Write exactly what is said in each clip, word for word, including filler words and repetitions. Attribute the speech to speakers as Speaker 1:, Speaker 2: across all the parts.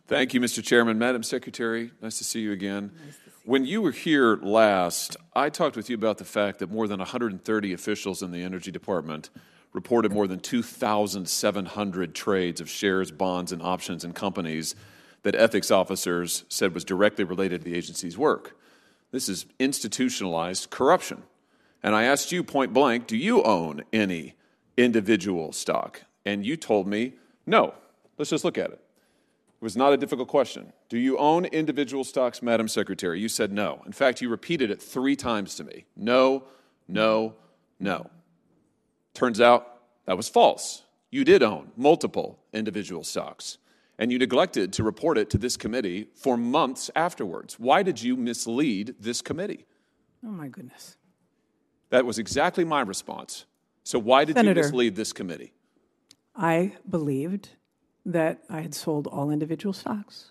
Speaker 1: Thank you, Mister Chairman. Madam Secretary, nice to see you again.
Speaker 2: Nice to see you.
Speaker 1: When you were here last, I talked with you about the fact that more than one hundred thirty officials in the Energy Department reported more than two thousand seven hundred trades of shares, bonds, and options in companies that ethics officers said was directly related to the agency's work. This is institutionalized corruption. And I asked you point blank, do you own any individual stock? And you told me, no. Let's just look at it. It was not a difficult question. Do you own individual stocks, Madam Secretary? You said no. In fact, you repeated it three times to me. No, no, no. Turns out that was false. You did own multiple individual stocks, and you neglected to report it to this committee for months afterwards. Why did you mislead this committee?
Speaker 2: Oh, my goodness.
Speaker 1: That was exactly my response. So why did
Speaker 2: Senator,
Speaker 1: you mislead this committee?
Speaker 2: I believed that I had sold all individual stocks,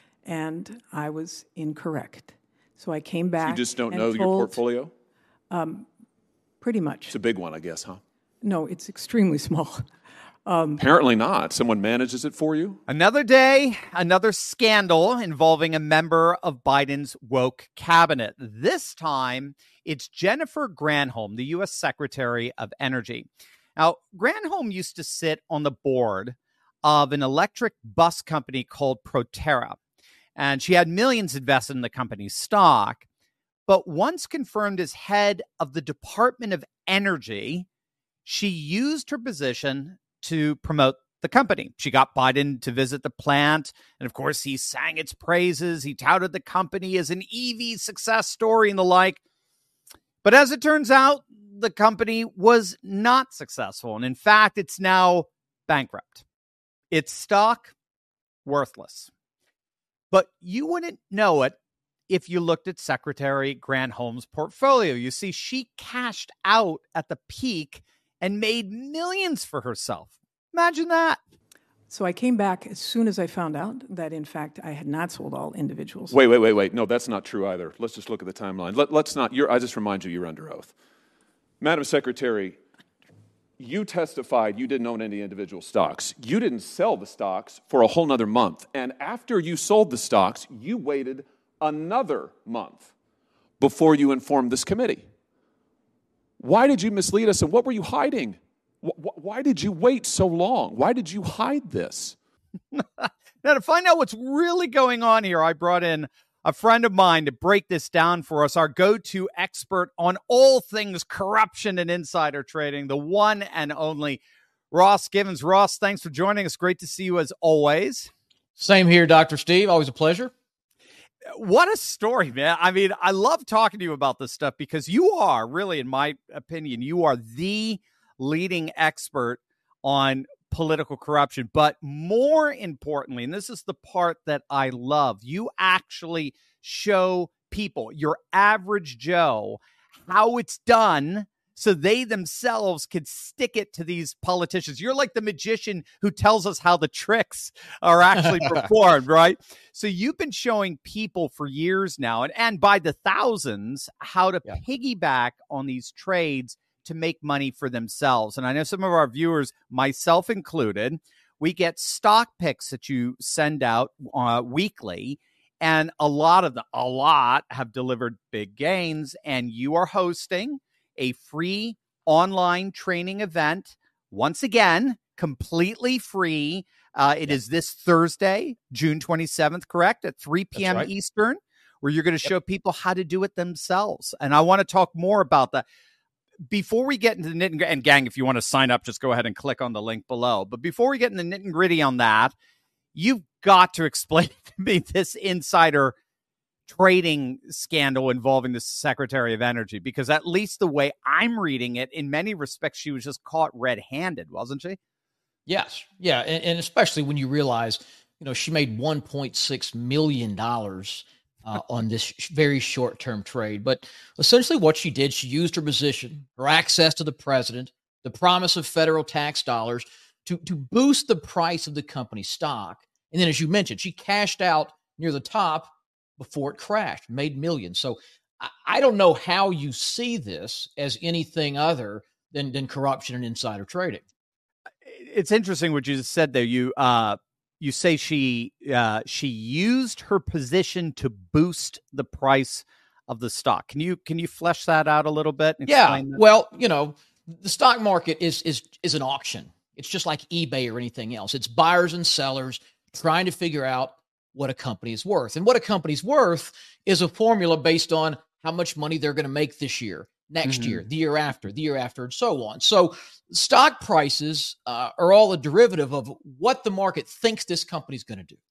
Speaker 2: and I was incorrect. So I came back.
Speaker 1: You just don't
Speaker 2: and
Speaker 1: know
Speaker 2: told,
Speaker 1: your portfolio?
Speaker 2: Um, pretty much.
Speaker 1: It's a big one, I guess, huh?
Speaker 2: No, it's extremely small. Um,
Speaker 1: Apparently not. Someone manages it for you?
Speaker 3: Another day, another scandal involving a member of Biden's woke cabinet. This time, it's Jennifer Granholm, the U S Secretary of Energy. Now, Granholm used to sit on the board of an electric bus company called Proterra, and she had millions invested in the company's stock. But once confirmed as head of the Department of Energy, she used her position to promote the company. She got Biden to visit the plant, and of course, he sang its praises. He touted the company as an E V success story and the like. But as it turns out, the company was not successful, and in fact, it's now bankrupt. Its stock, worthless. But you wouldn't know it if you looked at Secretary Granholm's portfolio. You see, she cashed out at the peak and made millions for herself. Imagine that.
Speaker 2: So I came back as soon as I found out that, in fact, I had not sold all individuals.
Speaker 1: Wait, wait, wait, wait. No, that's not true either. Let's just look at the timeline. Let, let's not, you're, I just remind you, you're under oath. Madam Secretary, you testified you didn't own any individual stocks. You didn't sell the stocks for a whole nother month. And after you sold the stocks, you waited another month before you informed this committee. Why did you mislead us, and what were you hiding? Why did you wait so long? Why did you hide this?
Speaker 3: Now, to find out what's really going on here, I brought in a friend of mine to break this down for us, our go-to expert on all things corruption and insider trading, the one and only Ross Givens. Ross, thanks for joining us. Great to see you as always.
Speaker 4: Same here, Doctor Steve. Always a pleasure.
Speaker 3: What a story, man. I mean, I love talking to you about this stuff because you are really, in my opinion, you are the leading expert on political corruption. But more importantly, and this is the part that I love, you actually show people, your average Joe, how it's done so they themselves could stick it to these politicians. You're like the magician who tells us how the tricks are actually performed, right? So you've been showing people for years now, and, and by the thousands, how to yeah. piggyback on these trades to make money for themselves. And I know some of our viewers, myself included, we get stock picks that you send out uh, weekly, and a lot of them, a lot have delivered big gains, and you are hosting a free online training event. Once again, completely free. Uh, it yep. is this Thursday, June twenty-seventh, correct? At three p.m. Right. Eastern, where you're going to yep. show people how to do it themselves. And I want to talk more about that. Before we get into the nit and gritty, and gang, if you want to sign up, just go ahead and click on the link below. But before we get into the nit and gritty on that, you've got to explain to me this insider trading scandal involving the Secretary of Energy, because at least the way I'm reading it, in many respects, she was just caught red-handed, wasn't she?
Speaker 4: Yes. Yeah. And, and especially when you realize, you know, she made one point six million dollars uh, on this sh- very short-term trade. But essentially what she did, she used her position, her access to the president, the promise of federal tax dollars to, to boost the price of the company's stock. And then, as you mentioned, she cashed out near the top before it crashed, made millions. So I, I don't know how you see this as anything other than, than corruption and insider trading.
Speaker 3: It's interesting what you just said there. You uh, you say she uh, she used her position to boost the price of the stock. Can you can you flesh that out a little bit? And
Speaker 4: yeah.
Speaker 3: explain that?
Speaker 4: Well, you know, the stock market is is is an auction. It's just like eBay or anything else. It's buyers and sellers trying to figure out what a company is worth. And what a company's worth is a formula based on how much money they're going to make this year, next mm-hmm. year, the year after, the year after, and so on. So stock prices uh, are all a derivative of what the market thinks this company's going to do.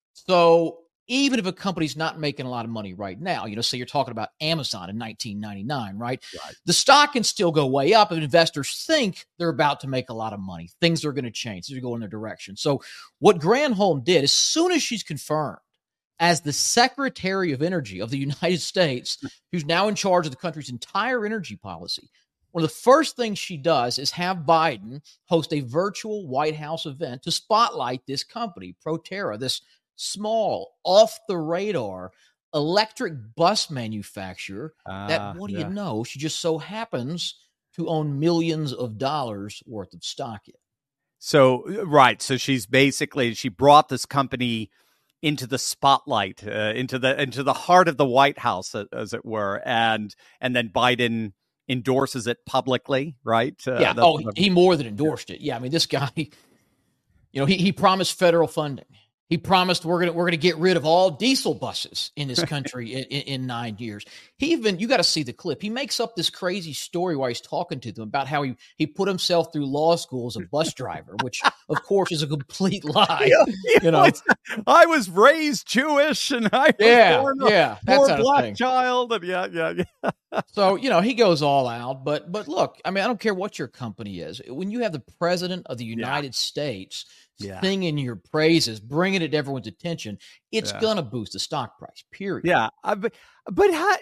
Speaker 4: So even if a company's not making a lot of money right now, you know, say you're talking about Amazon in nineteen ninety-nine, right? right? The stock can still go way up if investors think they're about to make a lot of money. Things are going to change. They're going in their direction. So what Granholm did, as soon as she's confirmed as the Secretary of Energy of the United States, who's now in charge of the country's entire energy policy, one of the first things she does is have Biden host a virtual White House event to spotlight this company, Proterra, this small, off-the-radar electric bus manufacturer uh, that, what do yeah. you know, she just so happens to own millions of dollars worth of stock in.
Speaker 3: So, right. So she's basically, she brought this company into the spotlight, uh, into the into the heart of the White House, as it were, and and then Biden endorses it publicly, right? Uh,
Speaker 4: yeah. Oh, he more than endorsed it. Yeah. I mean, this guy, you know, he he promised federal funding. He promised we're gonna we're gonna get rid of all diesel buses in this country in, in, in nine years. He even, you got to see the clip. He makes up this crazy story while he's talking to them about how he he put himself through law school as a bus driver, which of course is a complete lie. Yeah, yeah, you know,
Speaker 3: I was raised Jewish and I was
Speaker 4: yeah,
Speaker 3: born
Speaker 4: yeah,
Speaker 3: a poor black child, and yeah, yeah, yeah.
Speaker 4: So you know he goes all out. But but look, I mean, I don't care what your company is. When you have the president of the United yeah. States Yeah. singing your praises, bringing it to everyone's attention, it's yeah. going to boost the stock price, period.
Speaker 3: Yeah. Uh, but but how,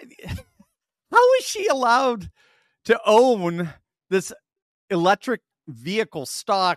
Speaker 3: how is she allowed to own this electric vehicle stock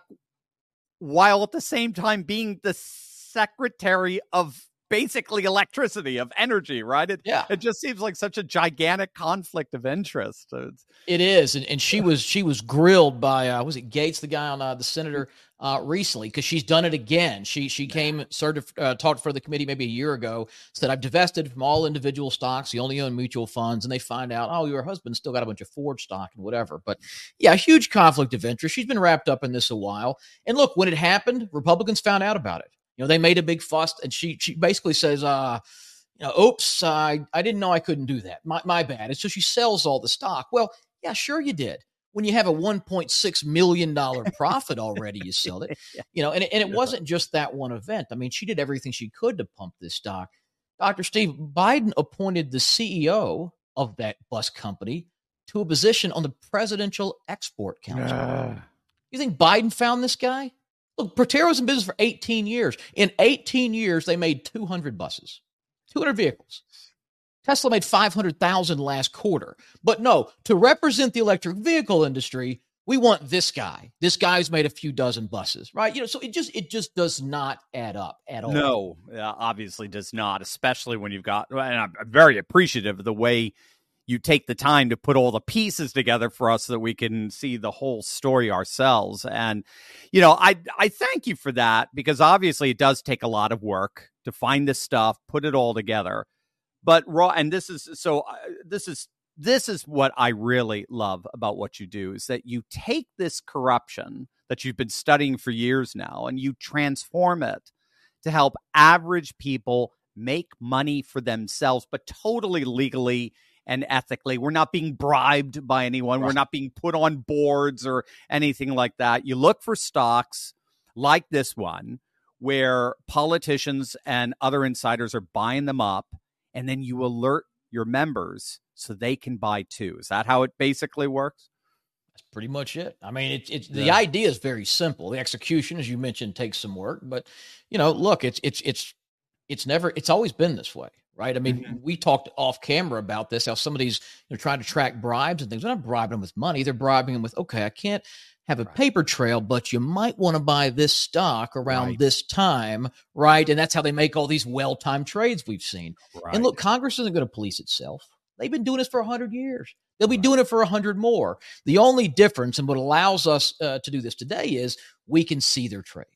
Speaker 3: while at the same time being the secretary of basically electricity, of energy, right? It,
Speaker 4: yeah.
Speaker 3: it just seems like such a gigantic conflict of interest. It's,
Speaker 4: it is. And, and she was she was grilled by, uh, was it Gates, the guy on uh, the senator uh, recently, because she's done it again. She she came, started, uh, talked for the committee maybe a year ago, said, I've divested from all individual stocks. You only own mutual funds. And they find out, oh, your husband still got a bunch of Ford stock and whatever. But yeah, huge conflict of interest. She's been wrapped up in this a while. And look, when it happened, Republicans found out about it. You know, they made a big fuss, and she she basically says, uh, you know, oops, I, I didn't know I couldn't do that. My, my bad. And so she sells all the stock. Well, yeah, sure you did. When you have a one point six million dollars profit already, you sold it. You know, and, and it wasn't just that one event. I mean, she did everything she could to pump this stock. Doctor Steve, Biden appointed the C E O of that bus company to a position on the Presidential Export Council. Uh. You think Biden found this guy? Look, Proterra was in business for eighteen years. In eighteen years, they made two hundred buses, two hundred vehicles. Tesla made five hundred thousand last quarter. But no, to represent the electric vehicle industry, we want this guy. This guy's made a few dozen buses, right? You know, so it just it just does not add up at all.
Speaker 3: No, uh, obviously does not, especially when you've got, and I'm very appreciative of the way you take the time to put all the pieces together for us so that we can see the whole story ourselves. And, you know, I I thank you for that, because obviously it does take a lot of work to find this stuff, put it all together. But raw, and this is so uh, this is this is what I really love about what you do, is that you take this corruption that you've been studying for years now and you transform it to help average people make money for themselves, but totally legally and ethically. We're not being bribed by anyone. Right. We're not being put on boards or anything like that. You look for stocks like this one where politicians and other insiders are buying them up, and then you alert your members so they can buy too. Is that how it basically works?
Speaker 4: That's pretty much it. I mean, it's it's yeah. the idea is very simple. The execution, as you mentioned, takes some work, but you know, look, it's it's it's it's never it's always been this way. Right. I mean, mm-hmm. we talked off camera about this, how some of these, you know, trying to track bribes and things. They're not bribing them with money. They're bribing them with, okay, I can't have a right. paper trail, but you might want to buy this stock around right. this time. Right. And that's how they make all these well-timed trades we've seen. Right. And look, Congress isn't going to police itself. They've been doing this for a hundred years. They'll be right. doing it for a hundred more. The only difference and what allows us uh, to do this today is we can see their trades.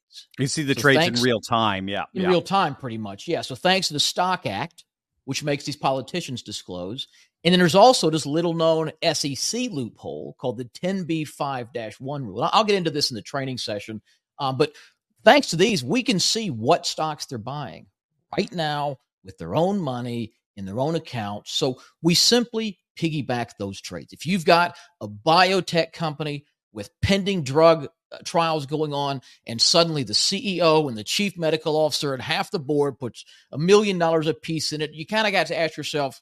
Speaker 3: You see the
Speaker 4: so
Speaker 3: trades
Speaker 4: thanks,
Speaker 3: in real time. Yeah.
Speaker 4: In
Speaker 3: yeah.
Speaker 4: real time, pretty much. Yeah. So thanks to the Stock Act, which makes these politicians disclose. And then there's also this little known S E C loophole called the ten B five dash one rule. I'll get into this in the training session. Um, but thanks to these, we can see what stocks they're buying right now with their own money in their own account. So we simply piggyback those trades. If you've got a biotech company with pending drug uh, trials going on, and suddenly the C E O and the chief medical officer and half the board puts a million dollars a piece in it, you kind of got to ask yourself,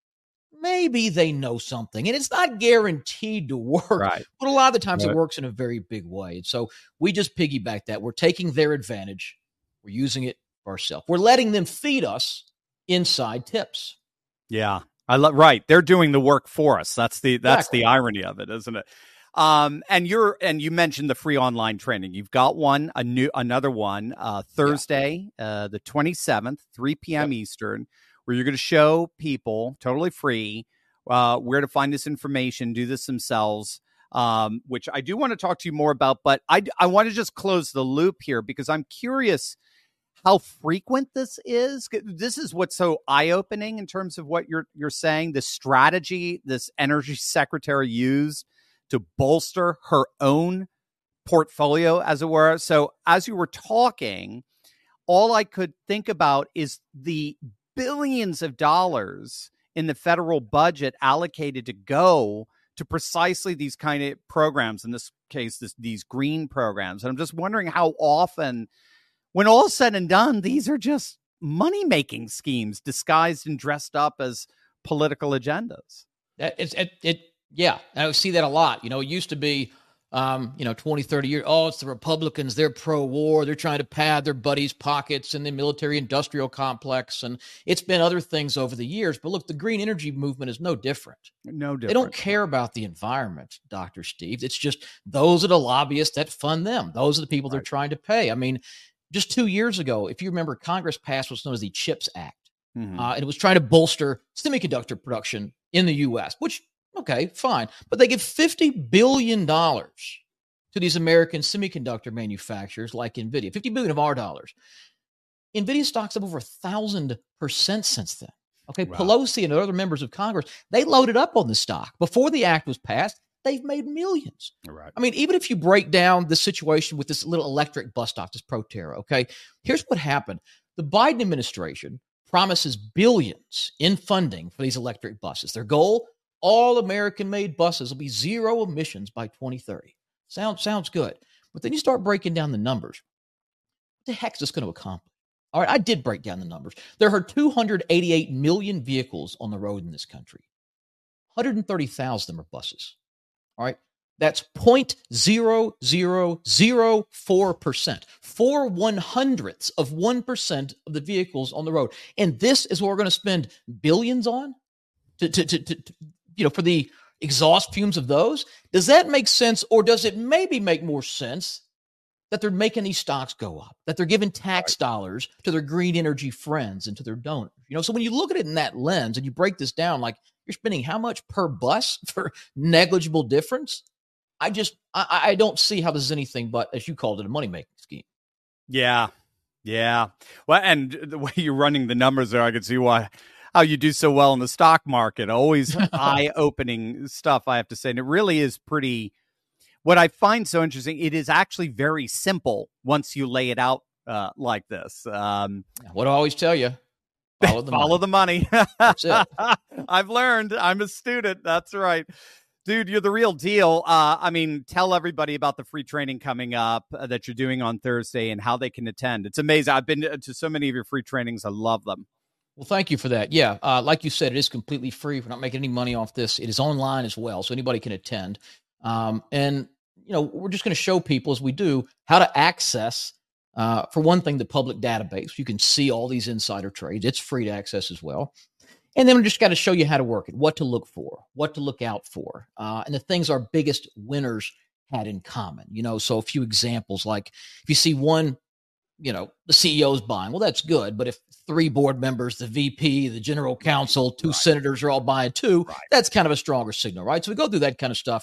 Speaker 4: maybe they know something. And it's not guaranteed to work,
Speaker 3: right.
Speaker 4: but a lot of the times
Speaker 3: right.
Speaker 4: it works in a very big way. And so we just piggyback that. We're taking their advantage. We're using it for ourselves. We're letting them feed us inside tips.
Speaker 3: Yeah, I love. Right, they're doing the work for us. That's the that's
Speaker 4: Exactly.
Speaker 3: the irony of it, isn't it? Um, and you're and you mentioned the free online training. You've got one, a new another one, uh, Thursday, yeah. uh, the twenty-seventh, three p.m. Yep. Eastern, where you're going to show people totally free uh, where to find this information, do this themselves. Um, which I do want to talk to you more about, but I I want to just close the loop here because I'm curious how frequent this is. This is what's so eye-opening in terms of what you're you're saying. The strategy this energy secretary used to bolster her own portfolio, as it were. So as you were talking, all I could think about is the billions of dollars in the federal budget allocated to go to precisely these kind of programs. In this case, this, these green programs. And I'm just wondering how often, when all said and done, these are just money-making schemes disguised and dressed up as political agendas.
Speaker 4: It's it, it yeah, I see that a lot. You know, it used to be, um, you know, twenty, thirty years. Oh, it's the Republicans. They're pro-war. They're trying to pad their buddies' pockets in the military-industrial complex. And it's been other things over the years. But look, the green energy movement is no different.
Speaker 3: No different.
Speaker 4: They don't care about the environment, Doctor Steve. It's just those are the lobbyists that fund them. Those are the people right. they're trying to pay. I mean, just two years ago, if you remember, Congress passed what's known as the CHIPS Act. Mm-hmm. Uh, and it was trying to bolster semiconductor production in the U S, which, okay, fine. But they give fifty billion dollars to these American semiconductor manufacturers like NVIDIA, fifty billion dollars of our dollars. NVIDIA stock's up over one thousand percent since then. Okay, wow. Pelosi and other members of Congress, they loaded up on the stock. Before the act was passed, they've made millions.
Speaker 3: Right.
Speaker 4: I mean, even if you break down the situation with this little electric bus stop, this Proterra, okay, here's what happened. The Biden administration promises billions in funding for these electric buses. Their goal, all American-made buses will be zero emissions by twenty thirty. Sounds, sounds good. But then you start breaking down the numbers. What the heck is this going to accomplish? All right, I did break down the numbers. There are two hundred eighty-eight million vehicles on the road in this country. one hundred thirty thousand of them are buses. All right, that's zero point zero zero zero four percent. Four one hundredths of one percent of the vehicles on the road. And this is what we're going to spend billions on to, to, to, to, to, you know, for the exhaust fumes of those. Does that make sense? Or does it maybe make more sense that they're making these stocks go up, that they're giving tax dollars to their green energy friends and to their donors? You know, so when you look at it in that lens and you break this down, like you're spending how much per bus for negligible difference? I just, I, I don't see how this is anything but, as you called it, a money-making scheme.
Speaker 3: Yeah. Yeah. Well, and the way you're running the numbers there, I can see why, how you do so well in the stock market. Always eye-opening stuff, I have to say. And it really is pretty, what I find so interesting, it is actually very simple once you lay it out uh, like this. Um,
Speaker 4: what do I always tell you? Follow the
Speaker 3: follow
Speaker 4: money.
Speaker 3: the money.
Speaker 4: That's it.
Speaker 3: I've learned. I'm a student. That's right. Dude, you're the real deal. Uh, I mean, tell everybody about the free training coming up uh, that you're doing on Thursday and how they can attend. It's amazing. I've been to, to so many of your free trainings. I love them.
Speaker 4: Well, thank you for that. Yeah, uh, like you said, it is completely free. We're not making any money off this. It is online as well, so anybody can attend. Um, and, you know, we're just going to show people as we do how to access, uh, for one thing, the public database. You can see all these insider trades. It's free to access as well. And then we just got to show you how to work it, what to look for, what to look out for, uh, and the things our biggest winners had in common. You know, so a few examples, like if you see one, you know, the C E O's buying, well, that's good. But if three board members, the V P, the general counsel, two right. senators are all buying too, right. that's kind of a stronger signal, right? So we go through that kind of stuff.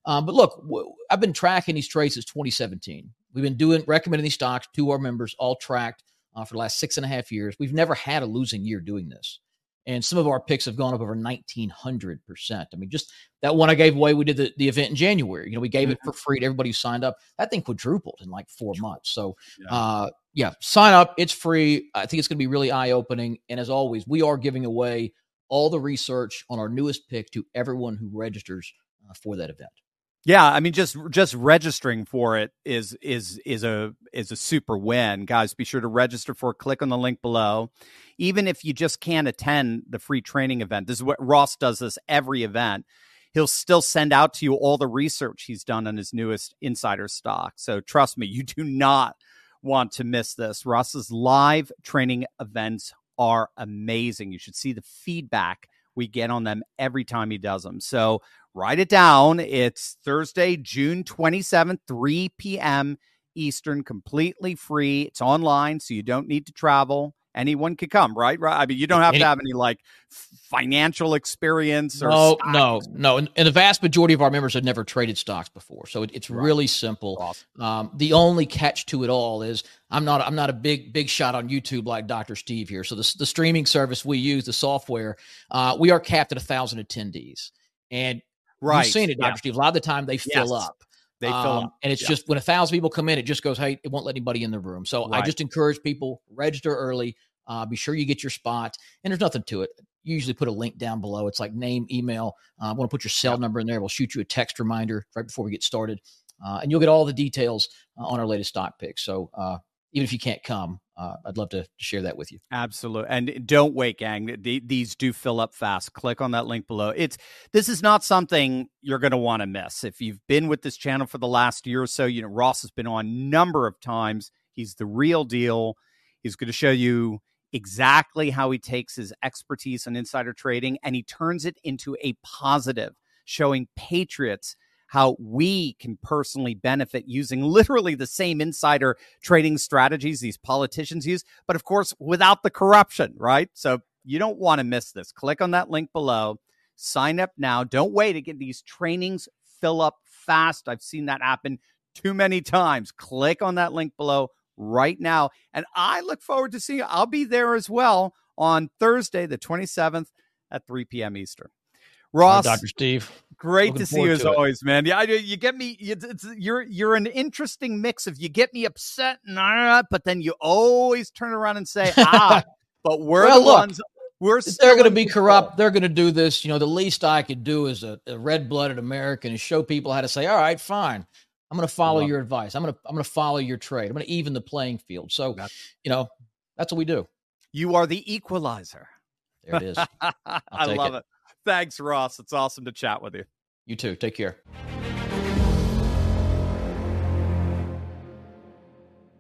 Speaker 4: Um, but look, w- I've been tracking these trades since twenty seventeen. We've been doing recommending these stocks to our members, all tracked uh, for the last six and a half years. We've never had a losing year doing this. And some of our picks have gone up over nineteen hundred percent. I mean, just that one I gave away, we did the, the event in January. You know, we gave it for free to everybody who signed up. That thing quadrupled in like four months. So, yeah, uh, yeah sign up. It's free. I think it's going to be really eye-opening. And as always, we are giving away all the research on our newest pick to everyone who registers uh, for that event.
Speaker 3: Yeah, I mean, just just registering for it is is is a is a super win, guys. Be sure to register for it. Click on the link below. Even if you just can't attend the free training event, this is what Ross does. This every event, he'll still send out to you all the research he's done on his newest insider stock. So trust me, you do not want to miss this. Ross's live training events are amazing. You should see the feedback we get on them every time he does them. So write it down. It's Thursday, June twenty-seventh, three p.m. Eastern, completely free. It's online, so you don't need to travel. Anyone could come, right? Right. I mean, you don't have any, to have any like financial experience or
Speaker 4: no,
Speaker 3: stocks.
Speaker 4: no, no. And, and the vast majority of our members have never traded stocks before, so it, it's right. really simple. Awesome. Um, the only catch to it all is I'm not I'm not a big big shot on YouTube like Doctor Steve here. So the the streaming service we use, the software, uh, we are capped at a thousand attendees, and
Speaker 3: right.
Speaker 4: you've seen it, Doctor
Speaker 3: Yeah.
Speaker 4: Steve. A lot of the time they fill
Speaker 3: yes.
Speaker 4: up.
Speaker 3: They fill
Speaker 4: um,
Speaker 3: up.
Speaker 4: And it's yeah. just when a thousand people come in, it just goes, hey, it won't let anybody in the room. So right. I just encourage people, register early. Uh, be sure you get your spot. And there's nothing to it. You usually put a link down below. It's like name, email. I uh, want to put your cell yep. number in there. We'll shoot you a text reminder right before we get started. Uh, and you'll get all the details uh, on our latest stock picks. So uh, even if you can't come, uh, I'd love to share that with you.
Speaker 3: Absolutely. And don't wait, gang. These do fill up fast. Click on that link below. It's This is not something you're going to want to miss. If you've been with this channel for the last year or so, you know, Ross has been on a number of times. He's the real deal. He's going to show you exactly how he takes his expertise in insider trading and he turns it into a positive, showing patriots how we can personally benefit using literally the same insider trading strategies these politicians use, but of course, without the corruption, right? So you don't want to miss this. Click on that link below. Sign up now. Don't wait to get these trainings fill up fast. I've seen that happen too many times. Click on that link below right now. And I look forward to seeing you. I'll be there as well on Thursday, the twenty-seventh at three p.m. Eastern. Ross,
Speaker 4: Hi, Doctor Steve.
Speaker 3: Great
Speaker 4: Looking
Speaker 3: to see you as
Speaker 4: it.
Speaker 3: always, man. Yeah, I, you get me. You, it's, you're you're an interesting mix of you get me upset, and uh, but then you always turn around and say, ah, but we're
Speaker 4: well,
Speaker 3: the
Speaker 4: look,
Speaker 3: ones. We're
Speaker 4: they're going to be
Speaker 3: control.
Speaker 4: corrupt. They're going to do this. You know, the least I could do as a, a red-blooded American is show people how to say, all right, fine. I'm going to follow your advice. I'm going to I'm going to follow your trade. I'm going to even the playing field. So, that's, you know, that's what we do.
Speaker 3: You are the equalizer.
Speaker 4: There it is.
Speaker 3: I love it. it. Thanks, Ross. It's awesome to chat with you.
Speaker 4: You too. Take care.